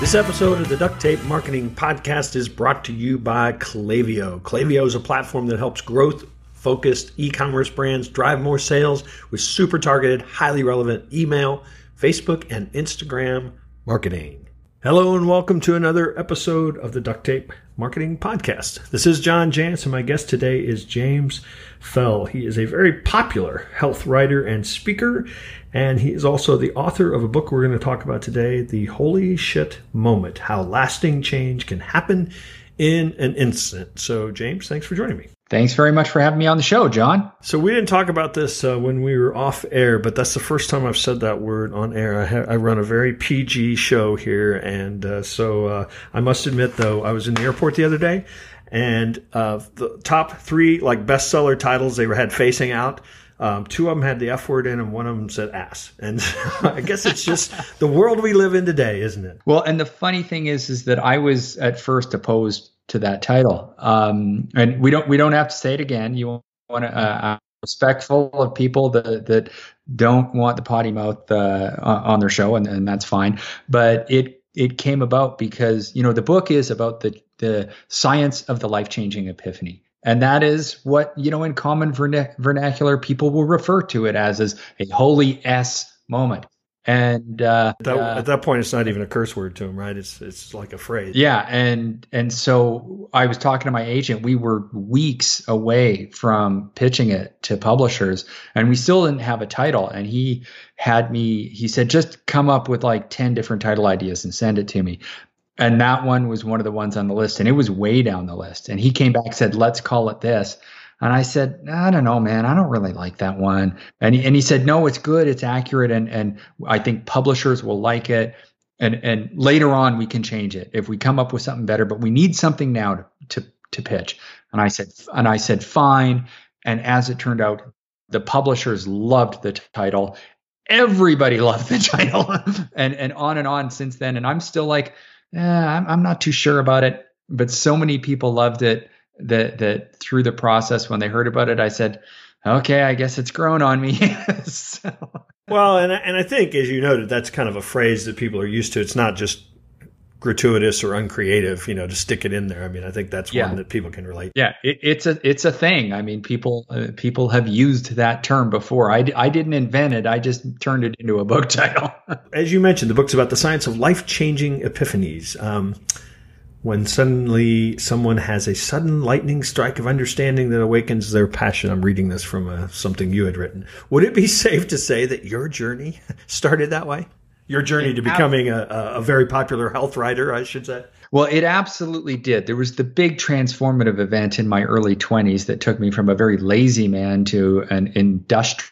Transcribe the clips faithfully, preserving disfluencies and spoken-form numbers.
This episode of the Duct Tape Marketing Podcast is brought to you by Klaviyo. Klaviyo is a platform that helps growth-focused e-commerce brands drive more sales with super targeted, highly relevant email, Facebook, and Instagram marketing. Hello and welcome to another episode of the Duct Tape Marketing Podcast. This is John Jantsch, and my guest today is James Fell. He is a very popular health writer and speaker, and he is also the author of a book we're going to talk about today, The Holy Shit Moment, How Lasting Change Can Happen in an Instant. So, James, thanks for joining me. Thanks very much for having me on the show, John. So we didn't talk about this uh, when we were off air, but that's the first time I've said that word on air. I, ha- I run a very P G show here, and uh, so uh, I must admit, though, I was in the airport the other day, and uh, the top three like bestseller titles they had facing out, um, two of them had the F word in, and one of them said ass. And I guess it's just the world we live in today, isn't it? Well, and the funny thing is, is that I was at first opposed to that title. Um, and we don't, we don't have to say it again. You want to, uh, I'm respectful of people that, that don't want the potty mouth, uh, on their show, and, and that's fine. But it, it came about because, you know, the book is about the, the science of the life-changing epiphany. And that is what, you know, in common vernac- vernacular, people will refer to it as, as a holy S moment. And uh, at, that, uh, at that point, it's not even a curse word to him, right? It's it's like a phrase. Yeah, and and so I was talking to my agent. We were weeks away from pitching it to publishers, and we still didn't have a title. And he had me. He said, "Just come up with like ten different title ideas and send it to me." And that one was one of the ones on the list, and it was way down the list. And he came back and said, "Let's call it this." And I said, I don't know, man, I don't really like that one. And he, and he said, no, it's good. It's accurate. And, and I think publishers will like it. And, and later on, we can change it if we come up with something better, but we need something now to, to, to pitch. And I said, and I said, fine. And as it turned out, the publishers loved the title. Everybody loved the title and, and on and on since then. And I'm still like, eh, I'm, I'm not too sure about it, but so many people loved it. That that through the process, when they heard about it, I said, okay, I guess it's grown on me. so. Well, and, and I think, as you noted, that's kind of a phrase that people are used to. It's not just gratuitous or uncreative, you know, to stick it in there. I mean, I think that's yeah. one that people can relate. Yeah, it, it's a it's a thing. I mean, people uh, people have used that term before. I, I didn't invent it. I just turned it into a book title. As you mentioned, the book's about the science of life-changing epiphanies. Um When suddenly someone has a sudden lightning strike of understanding that awakens their passion. I'm reading this from uh, something you had written. Would it be safe to say that your journey started that way? Your journey to becoming a, a very popular health writer, I should say? Well, it absolutely did. There was the big transformative event in my early twenties that took me from a very lazy man to an industrious,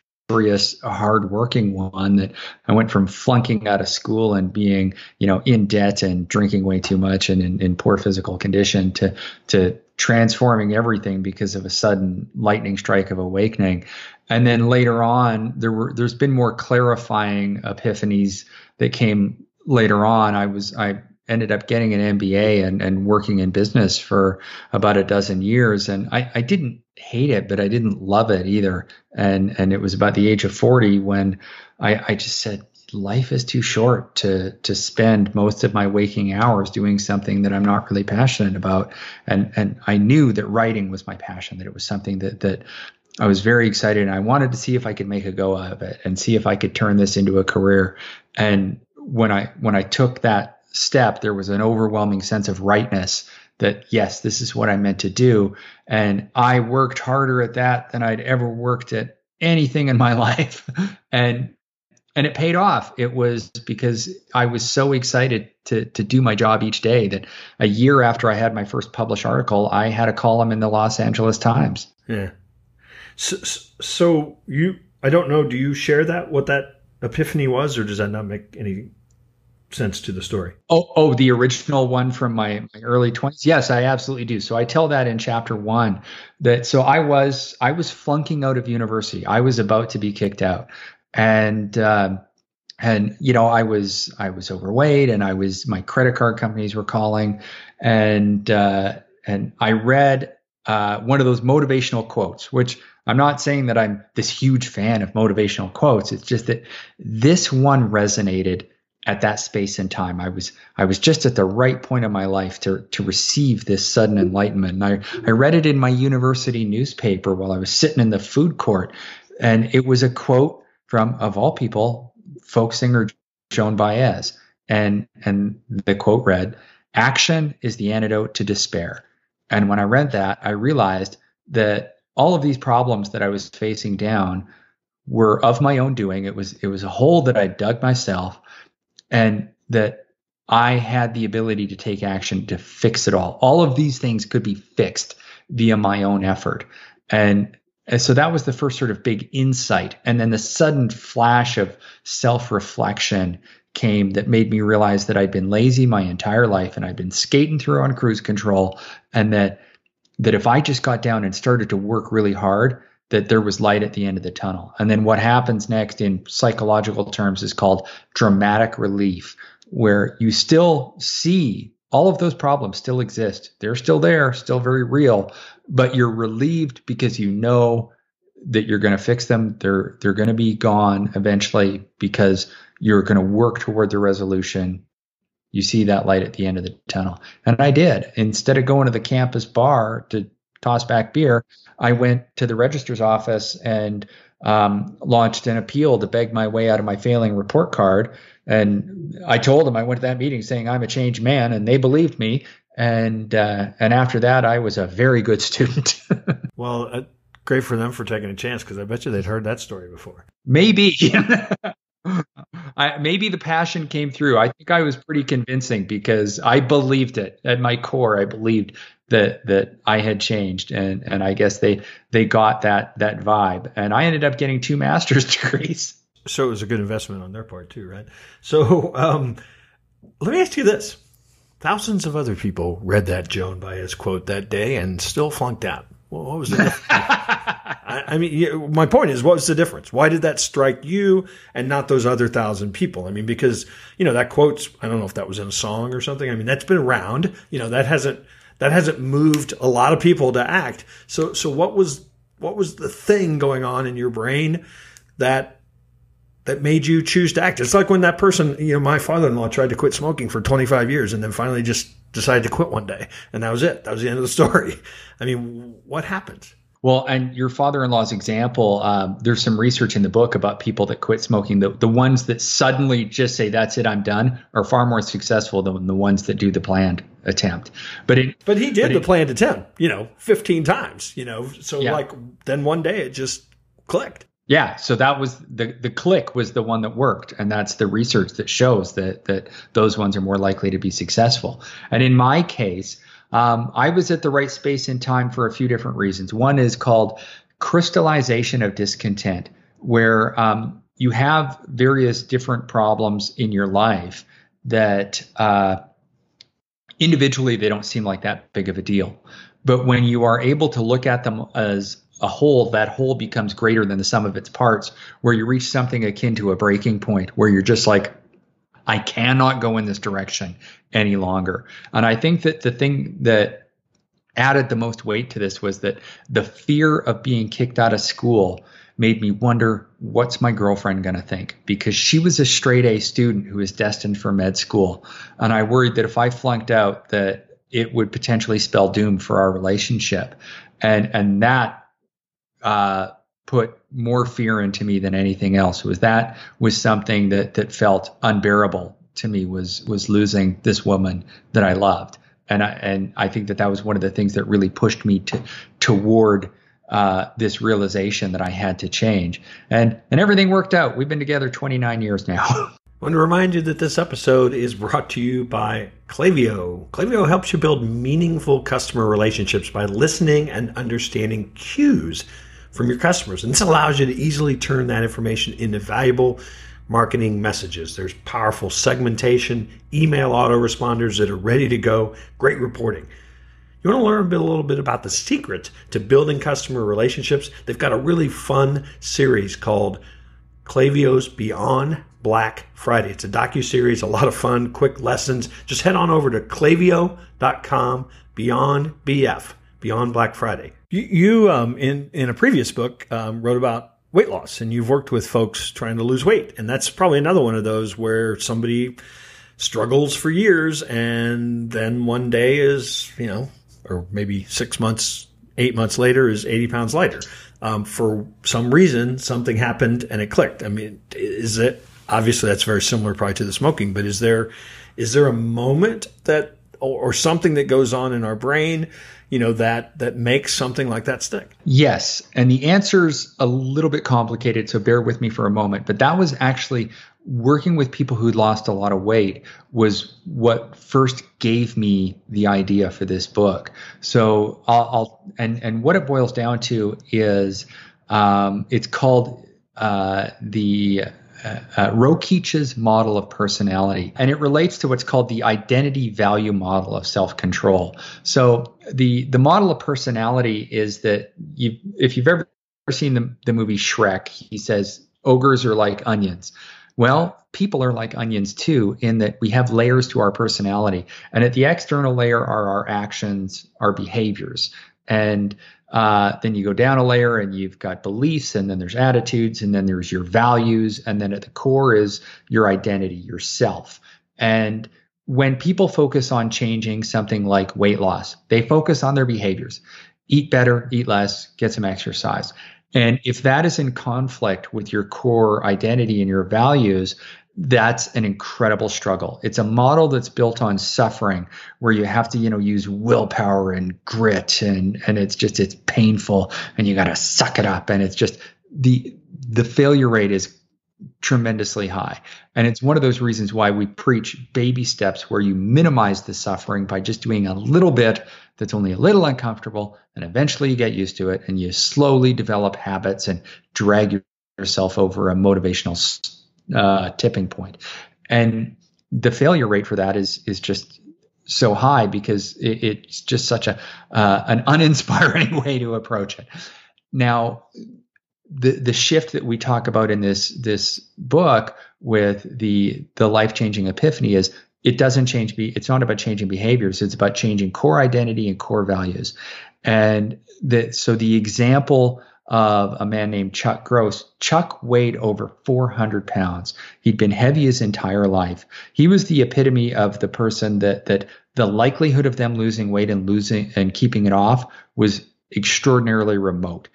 hardworking one. That I went from flunking out of school and being, you know, in debt and drinking way too much and in, in poor physical condition to to transforming everything because of a sudden lightning strike of awakening. And then later on, there were there's been more clarifying epiphanies that came later on. I was I ended up getting an M B A and, and working in business for about a dozen years. And I, I didn't hate it, but I didn't love it either. And and it was about the age of forty when I, I just said, life is too short to to spend most of my waking hours doing something that I'm not really passionate about. And and I knew that writing was my passion, that it was something that that I was very excited, and I wanted to see if I could make a go out of it and see if I could turn this into a career. And when I when I took that step, there was an overwhelming sense of rightness that, yes, this is what I meant to do. And I worked harder at that than I'd ever worked at anything in my life. and and it paid off. It was because I was so excited to to do my job each day that a year after I had my first published article, I had a column in the Los Angeles Times. Yeah. So, so you, I don't know, do you share that, what that epiphany was, or does that not make any sense to the story? Oh, oh, the original one from my, my early twenties. Yes, I absolutely do. So I tell that in chapter one that, so I was, I was flunking out of university. I was about to be kicked out. And, um, and, you know, I was, I was overweight, and I was, my credit card companies were calling, and, uh, and I read, uh, one of those motivational quotes, which I'm not saying that I'm this huge fan of motivational quotes. It's just that this one resonated. at that space and time. I was I was just at the right point of my life to to receive this sudden enlightenment. And I, I read it in my university newspaper while I was sitting in the food court. And it was a quote from, of all people, folk singer Joan Baez. And and the quote read, "Action is the antidote to despair." And when I read that, I realized that all of these problems that I was facing down were of my own doing. It was it was a hole that I dug myself, and that I had the ability to take action to fix it all. All of these things could be fixed via my own effort. And, and so that was the first sort of big insight. And then the sudden flash of self-reflection came that made me realize that I'd been lazy my entire life and I'd been skating through on cruise control, and that that if I just got down and started to work really hard, that there was light at the end of the tunnel. And then what happens next in psychological terms is called dramatic relief, where you still see all of those problems still exist. They're still there, still very real, but you're relieved because you know that you're going to fix them. They're they're going to be gone eventually because you're going to work toward the resolution. You see that light at the end of the tunnel. And I did. Instead of going to the campus bar to toss back beer, I went to the registrar's office and um, launched an appeal to beg my way out of my failing report card. And I told them I went to that meeting saying I'm a changed man, and they believed me. And uh, and after that, I was a very good student. Well, uh, great for them for taking a chance, because I bet you they'd heard that story before. Maybe. I, maybe the passion came through. I think I was pretty convincing because I believed it at my core. I believed that that I had changed, and and I guess they they got that that vibe. And I ended up getting two master's degrees. So it was a good investment on their part too, right? So um, let me ask you this: thousands of other people read that Joan Baez quote that day and still flunked out. Well, what was the difference? I, I mean, yeah, my point is, what was the difference? Why did that strike you and not those other thousand people? I mean, because, you know, that quote's, I don't know if that was in a song or something. I mean, that's been around, you know, that hasn't, that hasn't moved a lot of people to act. So, so what was, what was the thing going on in your brain that, that made you choose to act? It's like when that person, you know, my father-in-law tried to quit smoking for twenty-five years and then finally just decided to quit one day. And that was it. That was the end of the story. I mean, what happened? Well, and your father-in-law's example, um, there's some research in the book about people that quit smoking. The, the ones that suddenly just say, that's it, I'm done, are far more successful than the ones that do the planned attempt. But it, but he did but the it, planned attempt, you know, fifteen times, you know, so yeah. like then one day it just clicked. Yeah. So that was the, the click was the one that worked. And that's the research that shows that, that those ones are more likely to be successful. And in my case, Um, I was at the right space and time for a few different reasons. One is called crystallization of discontent, where um, you have various different problems in your life that uh, individually they don't seem like that big of a deal. But when you are able to look at them as a whole, that whole becomes greater than the sum of its parts, where you reach something akin to a breaking point, where you're just like, I cannot go in this direction any longer. And I think that the thing that added the most weight to this was that the fear of being kicked out of school made me wonder, what's my girlfriend going to think? Because she was a straight A student who was destined for med school. And I worried that if I flunked out, that it would potentially spell doom for our relationship. And, and that, uh, put more fear into me than anything else. Was that was something that that felt unbearable to me, was was losing this woman that I loved. And I and I think that that was one of the things that really pushed me to toward uh, this realization that I had to change. And and everything worked out. We've been together twenty-nine years now. I want to remind you that this episode is brought to you by Klaviyo. Klaviyo helps you build meaningful customer relationships by listening and understanding cues from your customers. And this allows you to easily turn that information into valuable marketing messages. There's powerful segmentation, email autoresponders that are ready to go, great reporting. You want to learn a, bit, a little bit about the secret to building customer relationships? They've got a really fun series called Klaviyo's Beyond Black Friday. It's a docuseries, a lot of fun, quick lessons. Just head on over to klaviyo dot com, Beyond B F, Beyond Black Friday. You, you um, in, in a previous book, um, wrote about weight loss, and you've worked with folks trying to lose weight. And that's probably another one of those where somebody struggles for years and then one day is, you know, or maybe six months, eight months later is eighty pounds lighter. Um, for some reason, something happened and it clicked. I mean, is it, obviously that's very similar probably to the smoking, but is there, is there a moment that, or, or something that goes on in our brain, you know, that, that makes something like that stick? Yes. And the answer's a little bit complicated, so bear with me for a moment. But that was actually working with people who'd lost a lot of weight was what first gave me the idea for this book. So I'll, I'll and, and what it boils down to is um, it's called uh, the Uh, uh, Rokeach's model of personality, and it relates to what's called the identity value model of self-control. So the the model of personality is that you, if you've ever seen the, the movie Shrek, he says ogres are like onions. Well, people are like onions too, in that we have layers to our personality, and at the external layer are our actions, our behaviors, and Uh, then you go down a layer and you've got beliefs, and then there's attitudes, and then there's your values. And then at the core is your identity, yourself. And when people focus on changing something like weight loss, they focus on their behaviors. Eat better, eat less, get some exercise. And if that is in conflict with your core identity and your values, that's an incredible struggle. It's a model that's built on suffering, where you have to, you know, use willpower and grit, and and it's just it's painful, and you got to suck it up, and it's just the the failure rate is tremendously high. And it's one of those reasons why we preach baby steps, where you minimize the suffering by just doing a little bit that's only a little uncomfortable, and eventually you get used to it, and you slowly develop habits and drag yourself over a motivational Uh, tipping point. And the failure rate for that is is just so high because it, it's just such a uh, an uninspiring way to approach it. Now, the the shift that we talk about in this this book with the the life-changing epiphany is it doesn't change be it's not about changing behaviors, it's about changing core identity and core values. And the so the example of a man named Chuck Gross. Chuck weighed over four hundred pounds. He'd been heavy his entire life. He was the epitome of the person that that the likelihood of them losing weight and losing and keeping it off was extraordinarily remote.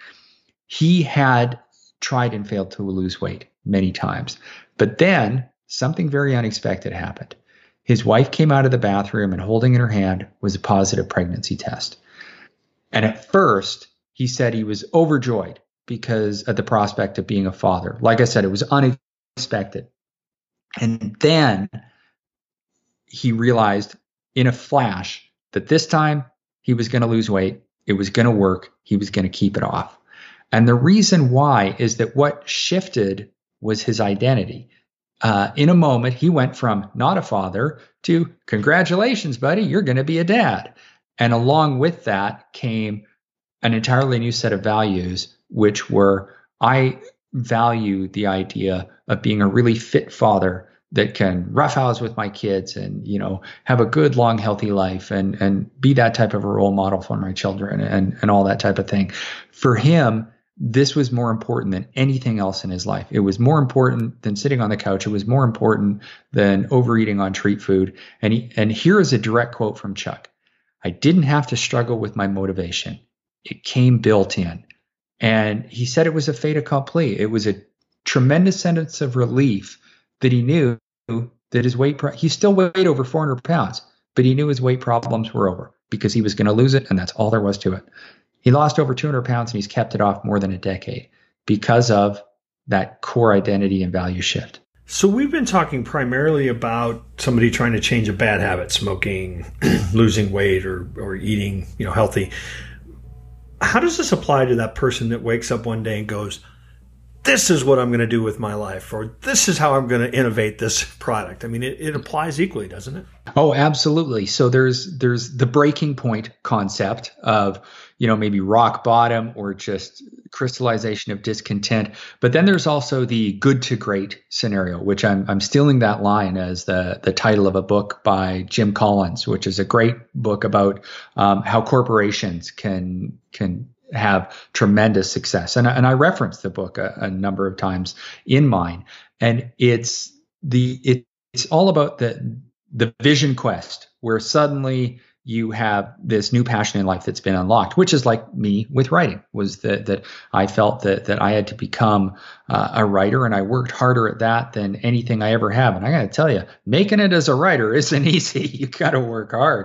He had tried and failed to lose weight many times. But then something very unexpected happened. His wife came out of the bathroom, and holding in her hand was a positive pregnancy test. And at first, he said he was overjoyed because of the prospect of being a father. Like I said, it was unexpected. And then he realized in a flash that this time he was going to lose weight. It was going to work. He was going to keep it off. And the reason why is that what shifted was his identity. Uh, in a moment, he went from not a father to congratulations, buddy, you're going to be a dad. And along with that came an entirely new set of values, which were, I value the idea of being a really fit father that can roughhouse with my kids and, you know, have a good, long, healthy life and, and be that type of a role model for my children and, and all that type of thing. For him, this was more important than anything else in his life. It was more important than sitting on the couch. It was more important than overeating on treat food. And he, and here is a direct quote from Chuck. I didn't have to struggle with my motivation. It came built in. And he said it was a fait accompli. It was a tremendous sense of relief that he knew that his weight, pro- he still weighed over four hundred pounds, but he knew his weight problems were over because he was going to lose it. And that's all there was to it. He lost over two hundred pounds and he's kept it off more than a decade because of that core identity and value shift. So we've been talking primarily about somebody trying to change a bad habit, smoking, losing weight, or or eating, you know, healthy. How does this apply to that person that wakes up one day and goes, this is what I'm going to do with my life, or this is how I'm going to innovate this product? I mean, it, it applies equally, doesn't it? Oh, absolutely. So there's there's the breaking point concept of, you know, maybe rock bottom or just crystallization of discontent. But then there's also the good to great scenario, which I'm I'm stealing that line as the the title of a book by Jim Collins, which is a great book about um, how corporations can can have tremendous success. And, and I referenced the book a, a number of times in mine. And it's the it, it's all about the the vision quest, where suddenly you have this new passion in life that's been unlocked, which is like me with writing, was that that I felt that that I had to become uh, a writer, and I worked harder at that than anything I ever have. And I got to tell you, making it as a writer isn't easy. You got to work hard.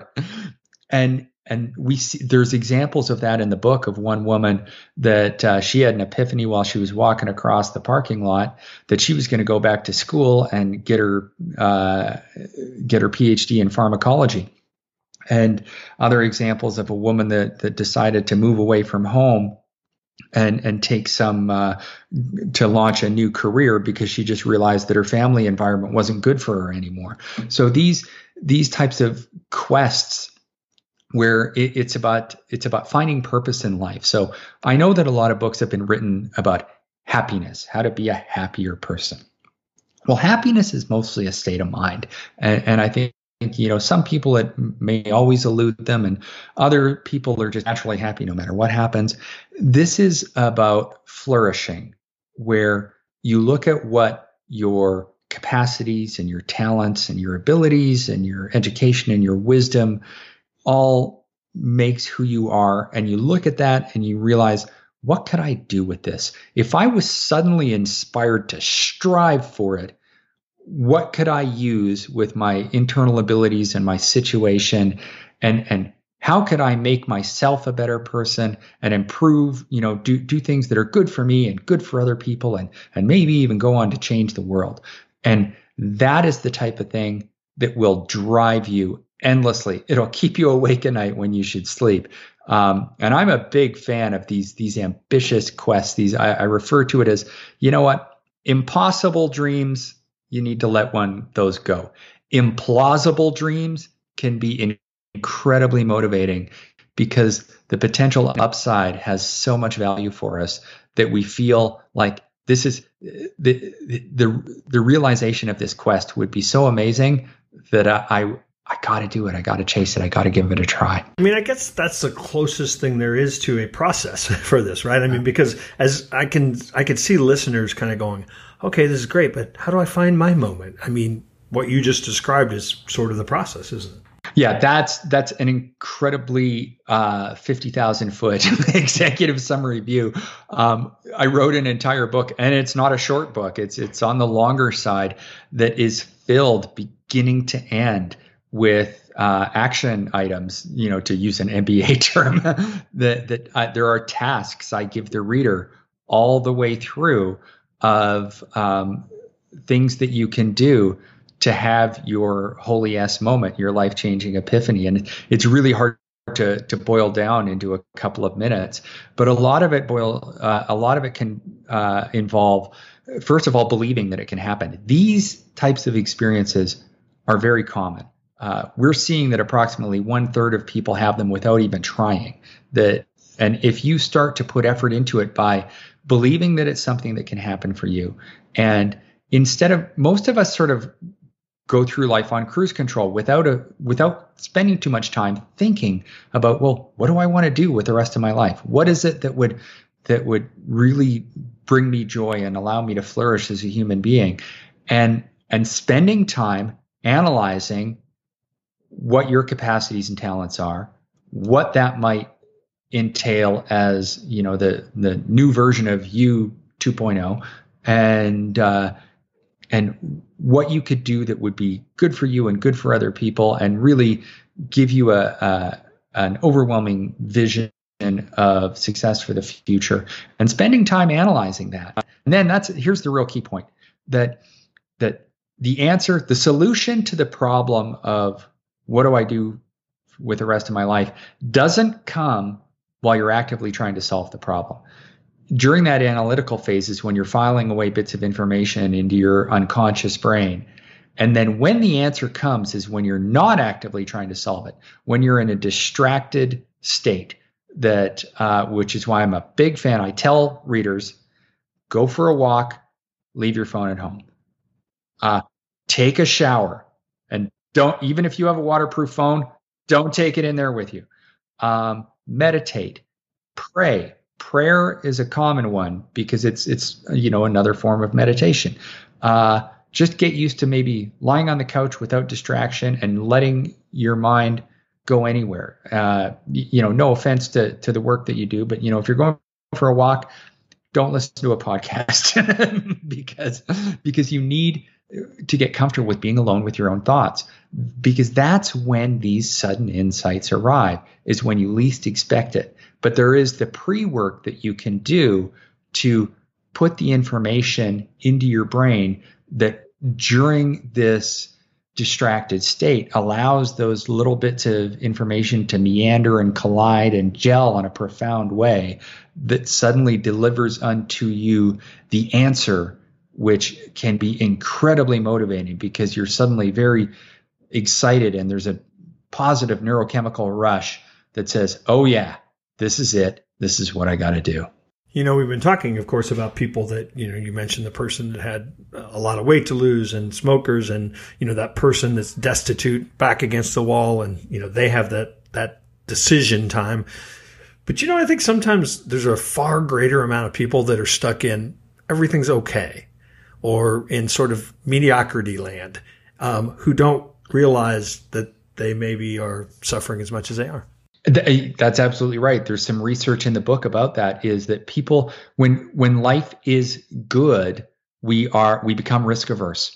And and we see there's examples of that in the book, of one woman that uh, she had an epiphany while she was walking across the parking lot that she was going to go back to school and get her uh, get her P H D in pharmacology. And other examples of a woman that that decided to move away from home and and take some uh, to launch a new career because she just realized that her family environment wasn't good for her anymore. So these these types of quests, where it, it's about it's about finding purpose in life. So I know that a lot of books have been written about happiness, how to be a happier person. Well, happiness is mostly a state of mind, and, and I think. You know, some people, it may always elude them, and other people are just naturally happy no matter what happens. This is about flourishing, where you look at what your capacities and your talents and your abilities and your education and your wisdom all makes who you are. And you look at that and you realize, what could I do with this? If I was suddenly inspired to strive for it, what could I use with my internal abilities and my situation, and and how could I make myself a better person and improve, you know, do do things that are good for me and good for other people, and and maybe even go on to change the world. And that is the type of thing that will drive you endlessly. It'll keep you awake at night when you should sleep. Um, and I'm a big fan of these these ambitious quests. These I, I refer to it as, you know what, impossible dreams. You need to let one those go. Implausible dreams can be incredibly motivating, because the potential upside has so much value for us that we feel like this is the the the realization of this quest would be so amazing that I I, I got to do it. I got to chase it. I got to give it a try. I mean, I guess that's the closest thing there is to a process for this, right? I mean, because as I can I could see listeners kind of going, okay, this is great, but how do I find my moment? I mean, what you just described is sort of the process, isn't it? Yeah, that's that's an incredibly uh, fifty thousand foot executive summary view. Um, I wrote an entire book, and it's not a short book. It's it's on the longer side, that is filled beginning to end with uh, action items. You know, to use an M B A term, that that uh, there are tasks I give the reader all the way through of um, things that you can do to have your holy ass moment, your life-changing epiphany. And it's really hard to to boil down into a couple of minutes, but a lot of it boil uh, a lot of it can uh, involve, first of all, believing that it can happen. These types of experiences are very common. Uh, we're seeing that approximately one third of people have them without even trying. That, and if you start to put effort into it by believing that it's something that can happen for you, and instead of, most of us sort of go through life on cruise control without a without spending too much time thinking about, well, what do I want to do with the rest of my life? What is it that would that would really bring me joy and allow me to flourish as a human being? And and spending time analyzing what your capacities and talents are, what that might entail as, you know, the the new version of you two point oh, and uh, and what you could do that would be good for you and good for other people, and really give you a, a an overwhelming vision of success for the future, and spending time analyzing that. And then that's here's the real key point, that that the answer, the solution to the problem of what do I do with the rest of my life, doesn't come while you're actively trying to solve the problem. During that analytical phase is when you're filing away bits of information into your unconscious brain. And then when the answer comes is when you're not actively trying to solve it, when you're in a distracted state, that uh, which is why I'm a big fan. I tell readers, go for a walk, leave your phone at home. Uh, take a shower, and don't, even if you have a waterproof phone, don't take it in there with you. Um, meditate, pray, prayer is a common one because it's it's you know another form of meditation. Uh, just get used to maybe lying on the couch without distraction and letting your mind go anywhere. Uh, you know, no offense to to the work that you do, but you know, if you're going for a walk, don't listen to a podcast because because you need to get comfortable with being alone with your own thoughts, because that's when these sudden insights arrive, is when you least expect it. But there is the pre-work that you can do to put the information into your brain that during this distracted state allows those little bits of information to meander and collide and gel in a profound way that suddenly delivers unto you the answer, which can be incredibly motivating because you're suddenly very excited and there's a positive neurochemical rush that says, oh yeah, this is it. This is what I got to do. You know, we've been talking, of course, about people that, you know, you mentioned the person that had a lot of weight to lose and smokers and, you know, that person that's destitute back against the wall and, you know, they have that, that decision time. But, you know, I think sometimes there's a far greater amount of people that are stuck in everything's okay or in sort of mediocrity land, um, who don't realize that they maybe are suffering as much as they are. That's absolutely right. There's some research in the book about that, is that people, when when life is good, we are we become risk averse.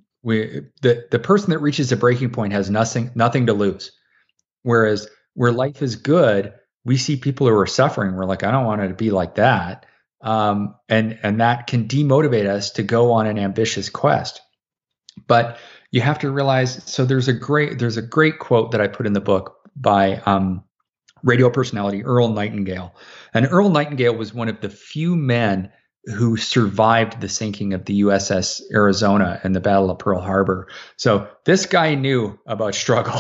We the the person that reaches a breaking point has nothing nothing to lose. Whereas where life is good, we see people who are suffering. We're like, I don't want it to be like that, um, and and that can demotivate us to go on an ambitious quest. But you have to realize. So there's a great there's a great quote that I put in the book by um, radio personality Earl Nightingale. And Earl Nightingale was one of the few men who survived the sinking of the U S S Arizona and the Battle of Pearl Harbor. So this guy knew about struggle.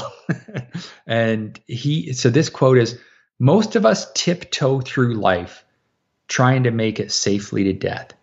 And he, so this quote is, most of us tiptoe through life trying to make it safely to death.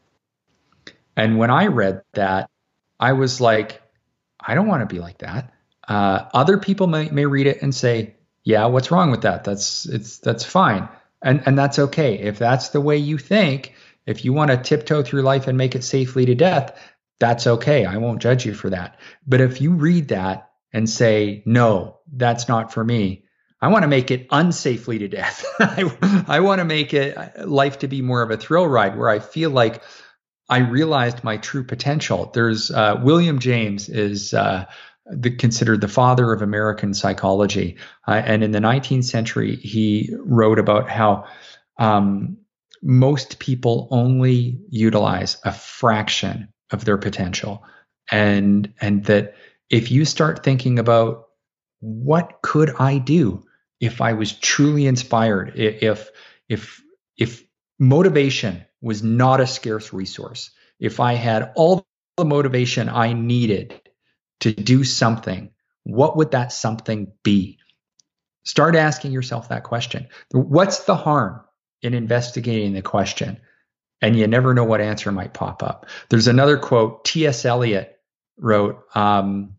And when I read that, I was like, I don't want to be like that. Uh, other people may, may read it and say, yeah, what's wrong with that? That's it's that's fine. And and that's okay. If that's the way you think, if you want to tiptoe through life and make it safely to death, that's okay. I won't judge you for that. But if you read that and say, no, that's not for me, I want to make it unsafely to death. I, I want to make it life to be more of a thrill ride where I feel like I realized my true potential. There's uh, William James is uh, the, considered the father of American psychology. Uh, and in the nineteenth century, he wrote about how um, most people only utilize a fraction of their potential. And, and that if you start thinking about what could I do if I was truly inspired, if, if, if motivation was not a scarce resource, if I had all the motivation I needed to do something, what would that something be? Start asking yourself that question. What's the harm in investigating the question? And you never know what answer might pop up. There's another quote, T S Eliot wrote, um,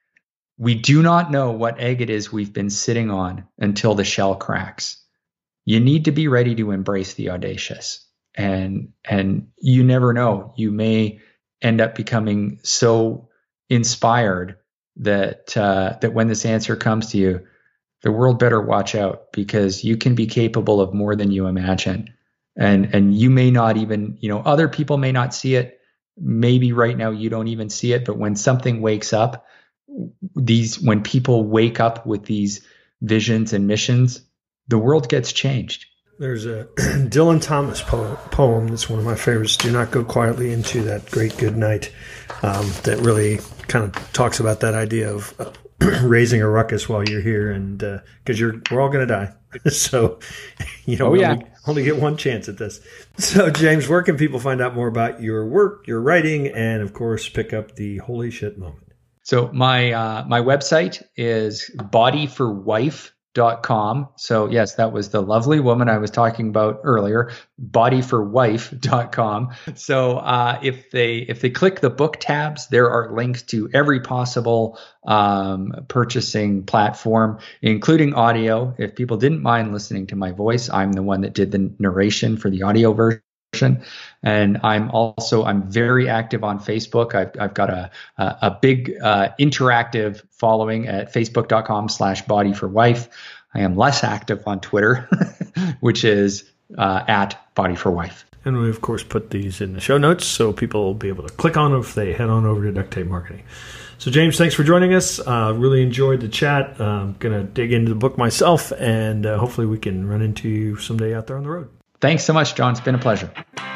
we do not know what egg it is we've been sitting on until the shell cracks. You need to be ready to embrace the audacious. And, and you never know, you may end up becoming so inspired that, uh, that when this answer comes to you, the world better watch out, because you can be capable of more than you imagine. And, and you may not even, you know, other people may not see it. Maybe right now you don't even see it, but when something wakes up, these, when people wake up with these visions and missions, the world gets changed. There's a Dylan Thomas po- poem that's one of my favorites, Do Not Go Quietly Into That Great Good Night, um, that really kind of talks about that idea of uh, raising a ruckus while you're here, and because uh, you're we're all going to die. So, you know, oh, we yeah. only, only get one chance at this. So, James, where can people find out more about your work, your writing, and, of course, pick up the Holy Shit Moment? So my uh, my website is body for wife dot com. So yes, that was the lovely woman I was talking about earlier, body for wife dot com. So uh, if they if they click the book tabs, there are links to every possible um, purchasing platform, including audio. If people didn't mind listening to my voice, I'm the one that did the narration for the audio version. And I'm also, I'm very active on Facebook. I've, I've got a, a, a big uh, interactive following at facebook.com slash body for wife. I am less active on Twitter, which is uh, at body for wife. And we, of course, put these in the show notes so people will be able to click on them if they head on over to Duct Tape Marketing. So, James, thanks for joining us. Uh, really enjoyed the chat. I'm going to dig into the book myself, and uh, hopefully we can run into you someday out there on the road. Thanks so much, John. It's been a pleasure.